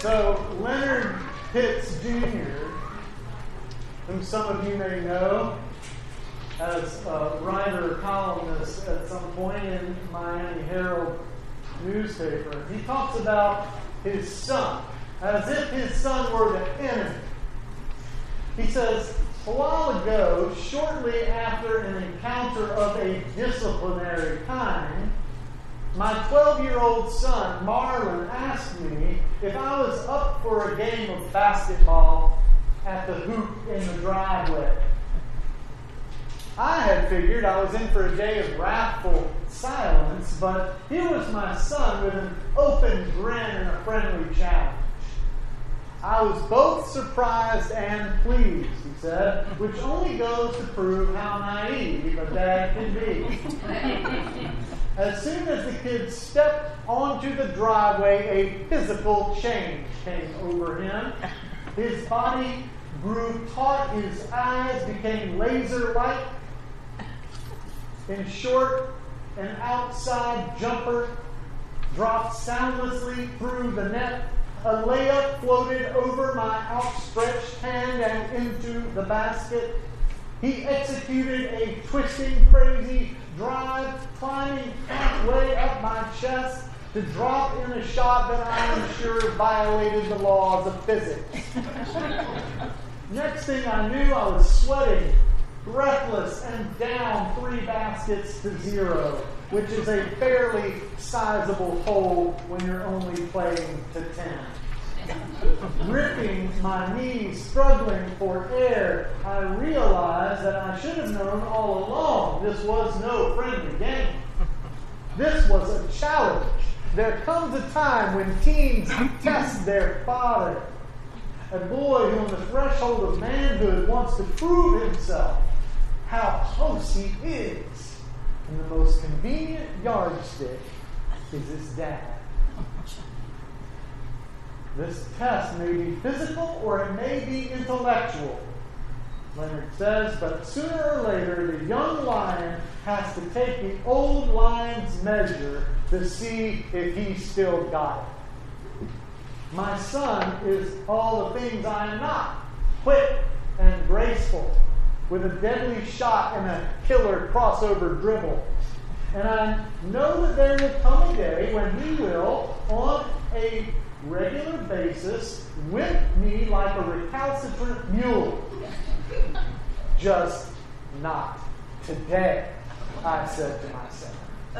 So Leonard Pitts Jr., whom some of you may know as a writer or columnist at some point in Miami Herald newspaper, he talks about his son as if his son were the enemy. He says, a while ago, shortly after an encounter of a disciplinary kind, my 12-year-old son, Marlon, asked me if I was up for a game of basketball at the hoop in the driveway. I had figured I was in for a day of wrathful silence, but here was my son with an open grin and a friendly challenge. I was both surprised and pleased, he said, which only goes to prove how naive a dad can be. As soon as the kid stepped onto the driveway, a physical change came over him. His body grew taut, his eyes became laser-like. In short, an outside jumper dropped soundlessly through the net. A layup floated over my outstretched hand and into the basket. He executed a twisting, crazy drive, climbing halfway up my chest to drop in a shot that I am sure violated the laws of physics. Next thing I knew, I was sweating, breathless, and down 3 baskets to 0, which is a fairly sizable hole when you're only playing to 10. Gripping my knees, struggling for air, I realized that I should have known all along this was no friendly game. This was a challenge. There comes a time when teens test their father. A boy who on the threshold of manhood wants to prove himself how close he is. And the most convenient yardstick is his dad. This test may be physical or it may be intellectual, Leonard says, but sooner or later the young lion has to take the old lion's measure to see if he's still got it. My son is all the things I am not, quick and graceful, with a deadly shot and a killer crossover dribble. And I know that there will come a day when he will, on a regular basis, whip me like a recalcitrant mule. Just not today, I said to myself.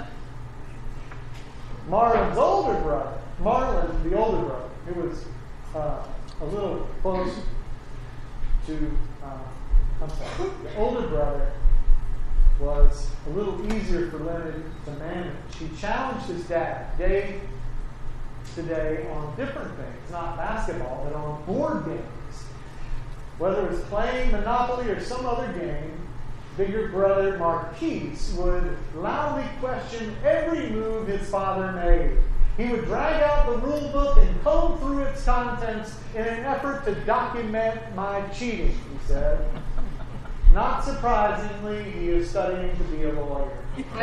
Marlon, the older brother, who was a little close to, the older brother was a little easier for Leonard to manage. He challenged his dad day to day on different things, not basketball, but on board games. Whether it was playing Monopoly or some other game, bigger brother Marquise would loudly question every move his father made. He would drag out the rule book and comb through its contents in an effort to document my cheating, he said. Not surprisingly, he is studying to be a lawyer.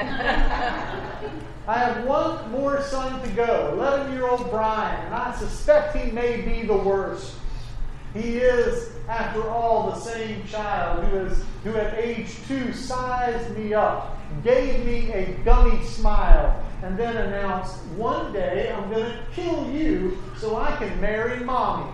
I have one more son to go, 11-year-old Brian, and I suspect he may be the worst. He is, after all, the same child who at age 2 sized me up, gave me a gummy smile, and then announced, one day I'm going to kill you so I can marry mommy.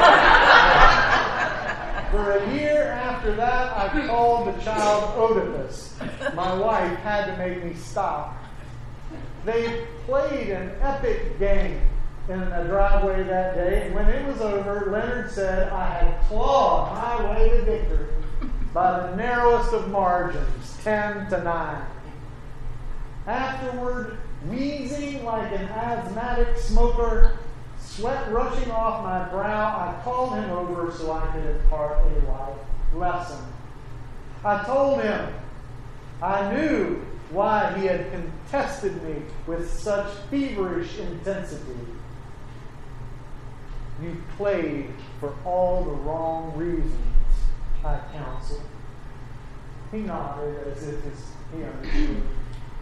For a year after that, I called the child Oedipus. My wife had to make me stop. They played an epic game in a driveway that day, and when it was over, Leonard said I had clawed my way to victory by the narrowest of margins, 10-9. Afterward, wheezing like an asthmatic smoker, sweat rushing off my brow, I called him over so I could impart a life lesson. I told him I knew why he had contested me with such feverish intensity. You played for all the wrong reasons, I counseled. He nodded as if he understood.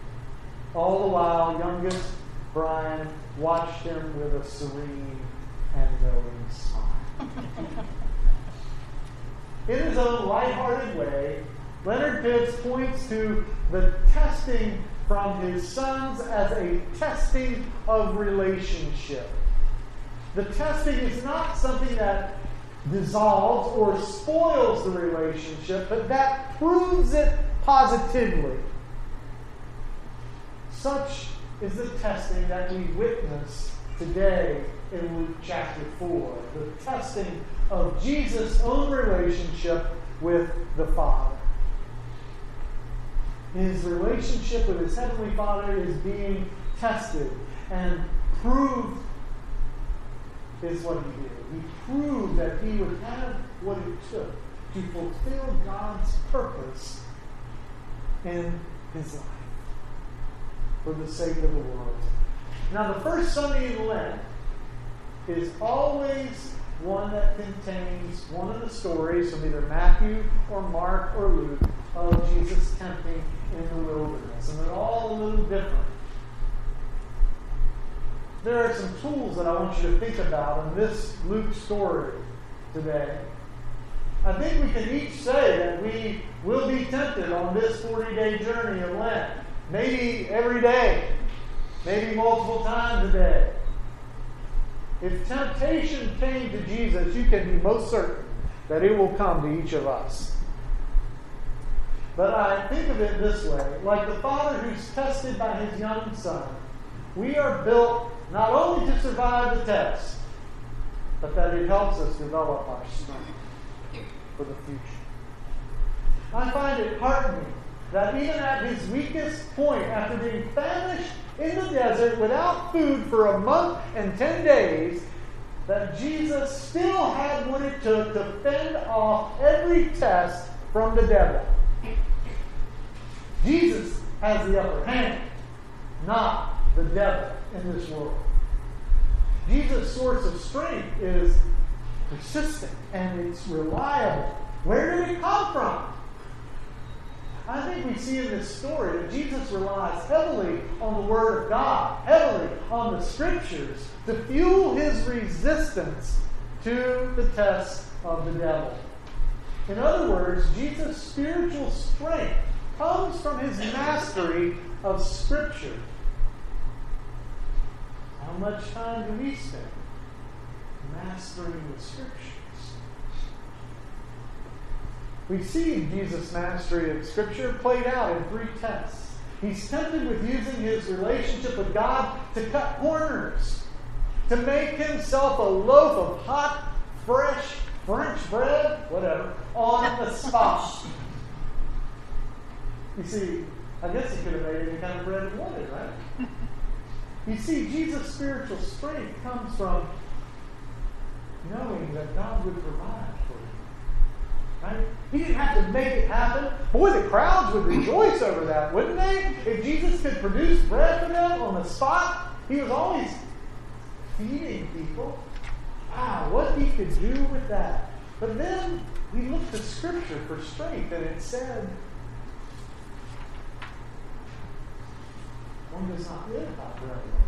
All the while, youngest Brian watched him with a serene and knowing smile. In his own lighthearted way, Leonard Pitts points to the testing from his sons as a testing of relationship. The testing is not something that dissolves or spoils the relationship, but that proves it positively. Such is the testing that we witness today in Luke chapter 4, the testing of Jesus' own relationship with the Father. His relationship with his Heavenly Father is being tested, and proved is what he did. He proved that he would have what it took to fulfill God's purpose in his life for the sake of the world. Now, the first Sunday in Lent is always one that contains one of the stories from either Matthew or Mark or Luke of Jesus tempting in the wilderness. And they're all a little different. There are some tools that I want you to think about in this Luke story today. I think we can each say that we will be tempted on this 40-day journey of Lent. Maybe every day. Maybe multiple times a day. If temptation came to Jesus, you can be most certain that it will come to each of us. But I think of it this way. Like the father who's tested by his young son, we are built not only to survive the test, but that it helps us develop our strength for the future. I find it heartening that even at his weakest point, after being famished in the desert without food for a month and 10 days, that Jesus still had what it took to fend off every test from the devil. Jesus has the upper hand, not the devil in this world. Jesus' source of strength is persistent and it's reliable. Where did it come from? I think we see in this story that Jesus relies heavily on the Word of God, heavily on the Scriptures to fuel his resistance to the tests of the devil. In other words, Jesus' spiritual strength comes from his mastery of Scripture. How much time do we spend mastering the Scriptures? We see Jesus' mastery of Scripture played out in 3 tests. He's tempted with using his relationship with God to cut corners, to make himself a loaf of hot, fresh French bread, whatever, on the spot. You see, I guess he could have made any kind of bread he wanted, right? You see, Jesus' spiritual strength comes from knowing that God would provide for him. Right? He didn't have to make it happen. Boy, the crowds would rejoice over that, wouldn't they? If Jesus could produce bread for them on the spot, he was always feeding people. Wow, what he could do with that. But then we looked to Scripture for strength, and it said, one does not live by bread alone.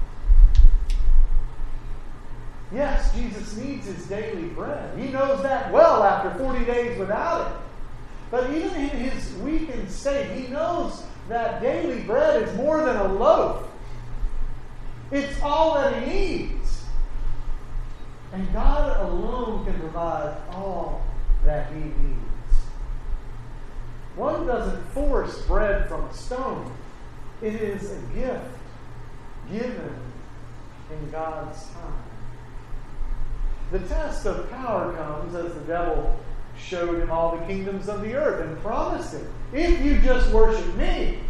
Yes, Jesus needs his daily bread. He knows that well after 40 days without it. But even in his weakened state, he knows that daily bread is more than a loaf. It's all that he needs. And God alone can provide all that he needs. One doesn't force bread from a stone. It is a gift given in God's time. The test of power comes as the devil showed him all the kingdoms of the earth and promised him, if you just worship me,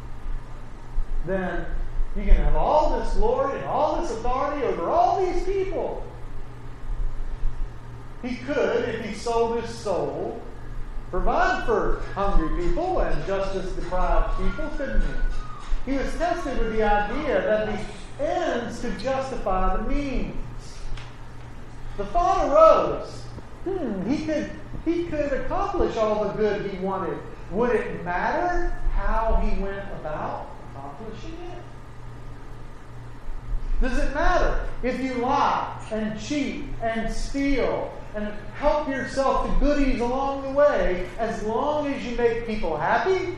then you can have all this glory and all this authority over all these people. He could, if he sold his soul, provide for hungry people and justice-deprived people, couldn't he? He was tested with the idea that the ends could justify the means. The thought arose, he could accomplish all the good he wanted. Would it matter how he went about accomplishing it? Does it matter if you lie and cheat and steal and help yourself to goodies along the way as long as you make people happy?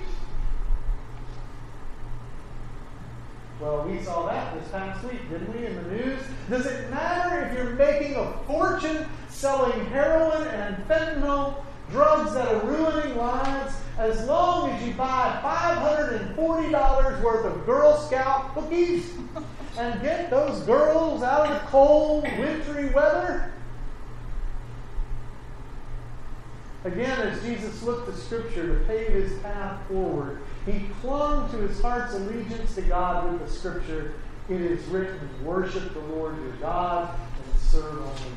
Well, we saw that this past week, didn't we, in the news? Does it matter if you're making a fortune selling heroin and fentanyl, drugs that are ruining lives, as long as you buy $540 worth of Girl Scout cookies and get those girls out of the cold, wintry weather? Again, as Jesus looked to Scripture to pave his path forward, he clung to his heart's allegiance to God with the Scripture. It is written, worship the Lord your God and serve only him.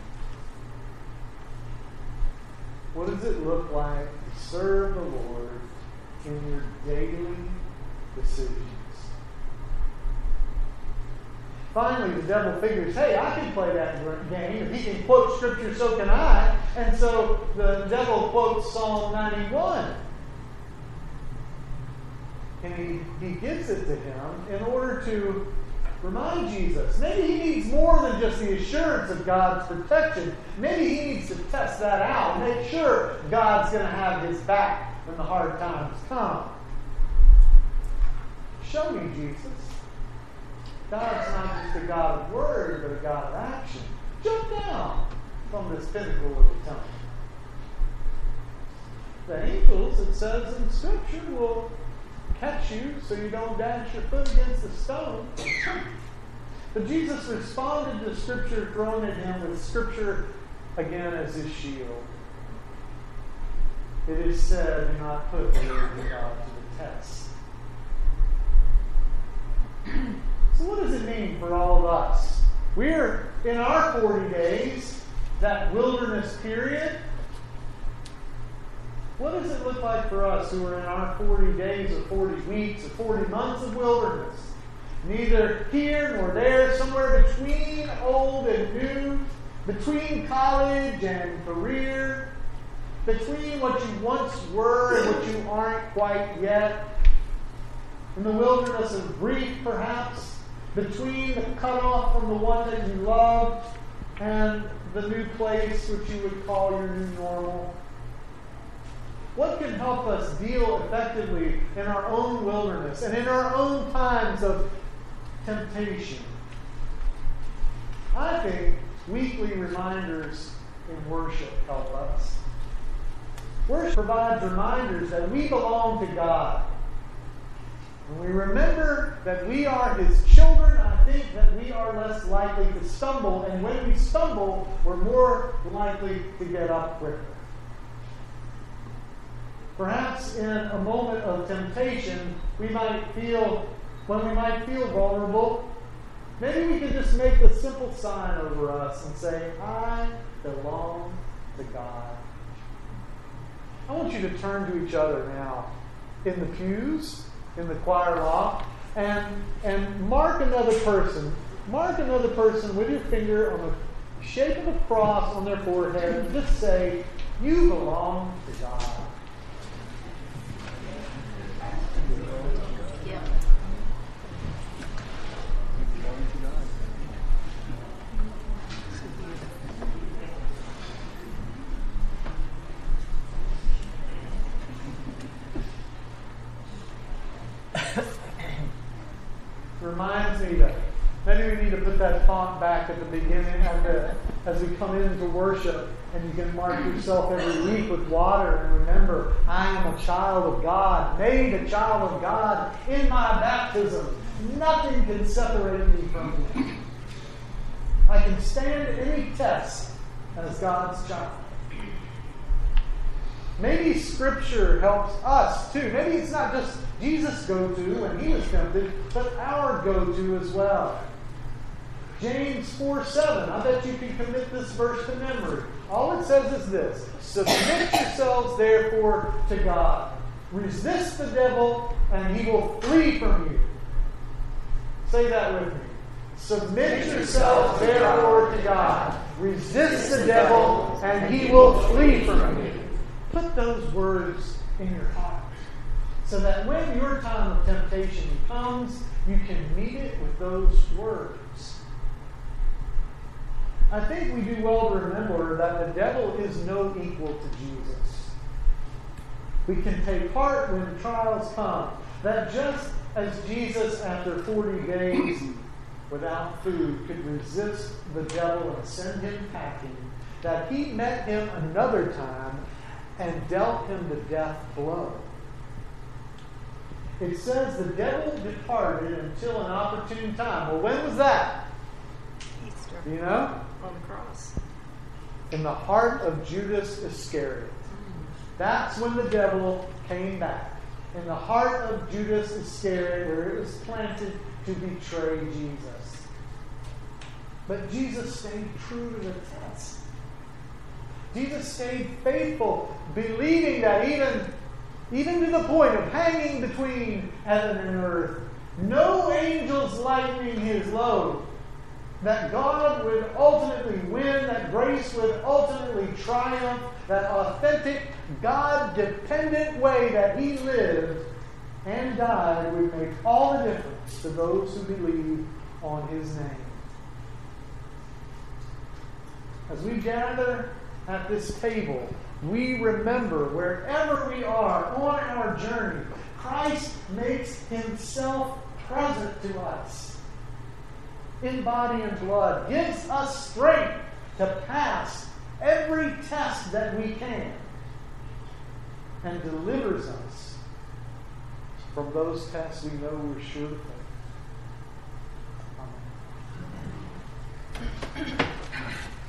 What does it look like to serve the Lord in your daily decisions? Finally, the devil figures, hey, I can play that game. If he can quote Scripture, so can I. And so the devil quotes Psalm 91. And he gives it to him in order to remind Jesus. Maybe he needs more than just the assurance of God's protection. Maybe he needs to test that out and make sure God's going to have his back when the hard times come. Show me, Jesus. God's not just a God of word, but a God of action. Jump down from this pinnacle of the temple. The angels, it says in Scripture, will catch you so you don't dash your foot against the stone. But Jesus responded to Scripture thrown at him with Scripture again as his shield. It is said, do not put the Lord your God to the test. So what does it mean for all of us? We're in our 40 days, that wilderness period. What does it look like for us who are in our 40 days or 40 weeks or 40 months of wilderness? Neither here nor there, somewhere between old and new, between college and career, between what you once were and what you aren't quite yet, in the wilderness of grief perhaps, between the cutoff from the one that you loved and the new place which you would call your new normal. What can help us deal effectively in our own wilderness and in our own times of temptation? I think weekly reminders in worship help us. Worship provides reminders that we belong to God. When we remember that we are His children, I think that we are less likely to stumble. And when we stumble, we're more likely to get up quicker. Perhaps in a moment of temptation, when we might feel vulnerable, maybe we can just make a simple sign over us and say, I belong to God. I want you to turn to each other now in the pews, in the choir loft, and mark another person. Mark another person with your finger on the shape of a cross on their forehead and just say, you belong to God. Reminds me that maybe we need to put that font back at the beginning as we come into worship, and you can mark yourself every week with water and remember, I am a child of God, made a child of God in my baptism. Nothing can separate me from Him. I can stand any test as God's child. Maybe Scripture helps us too. Maybe it's not just Jesus' go-to when He was tempted, but our go-to as well. James 4:7. I bet you can commit this verse to memory. All it says is this: submit yourselves therefore to God. Resist the devil and he will flee from you. Say that with me. Submit yourselves therefore to God. Resist the devil and he will flee from you. Put those words in your heart. so that when your time of temptation comes, you can meet it with those words. I think we do well to remember that the devil is no equal to Jesus. We can take heart when trials come, that just as Jesus, after 40 days without food, could resist the devil and send him packing, that he met him another time and dealt him the death blow. It says the devil departed until an opportune time. Well, when was that? Easter. Do you know? On the cross. In the heart of Judas Iscariot. That's when the devil came back. In the heart of Judas Iscariot, where it was planted to betray Jesus. But Jesus stayed true to the test. Jesus stayed faithful, believing that even to the point of hanging between heaven and earth, no angels lightening his load, that God would ultimately win, that grace would ultimately triumph, that authentic, God-dependent way that he lived and died would make all the difference to those who believe on his name. As we gather at this table, we remember wherever we are on our journey, Christ makes himself present to us in body and blood, gives us strength to pass every test that we can, and delivers us from those tests we know we're sure to face. Amen.